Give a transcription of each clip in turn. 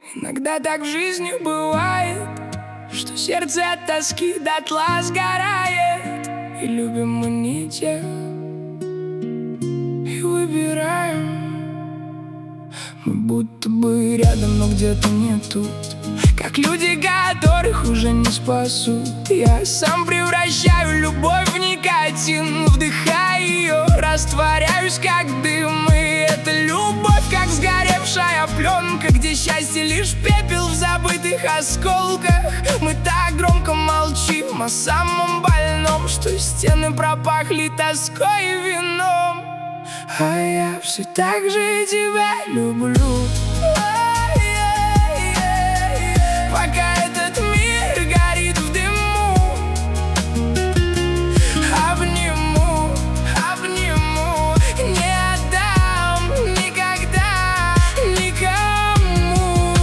Иногда так в жизни бывает, что сердце от тоски дотла сгорает. И любим мы не тех, и выбираем. Мы будто бы рядом, но где-то не тут, как люди, которых уже не спасут. Я сам превращаю любовь в никотин, вдыхаю ее, растворяюсь как дым. И эта любовь, как сгоревшая пленка, где счастье лишь пепел в забытых осколках. Мы так громко молчим о самом больном, что стены пропахли тоской и вином. А я все так же тебя люблю, пока этот мир горит в дыму. Обниму, обниму, не отдам никогда никому.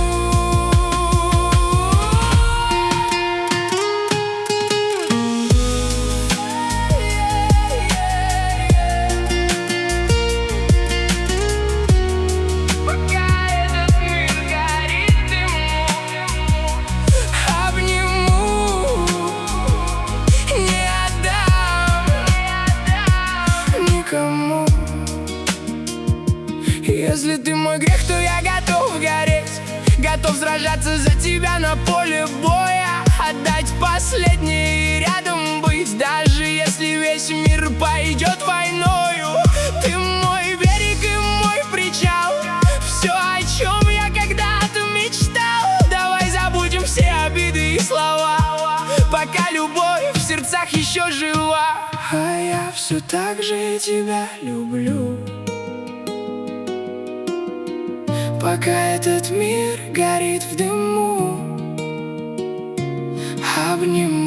Пока этот мир горит в дыму, не отдам никому. Если ты мой грех, то я готов гореть, готов сражаться за тебя на поле боя, отдать последнее и рядом быть, даже если весь мир пойдет войною. Ты мой берег и мой причал, все, о чем я когда-то мечтал. Давай забудем все обиды и слова, пока любовь в сердцах еще жива. А я все так же тебя люблю, пока этот мир горит в дыму. Обниму.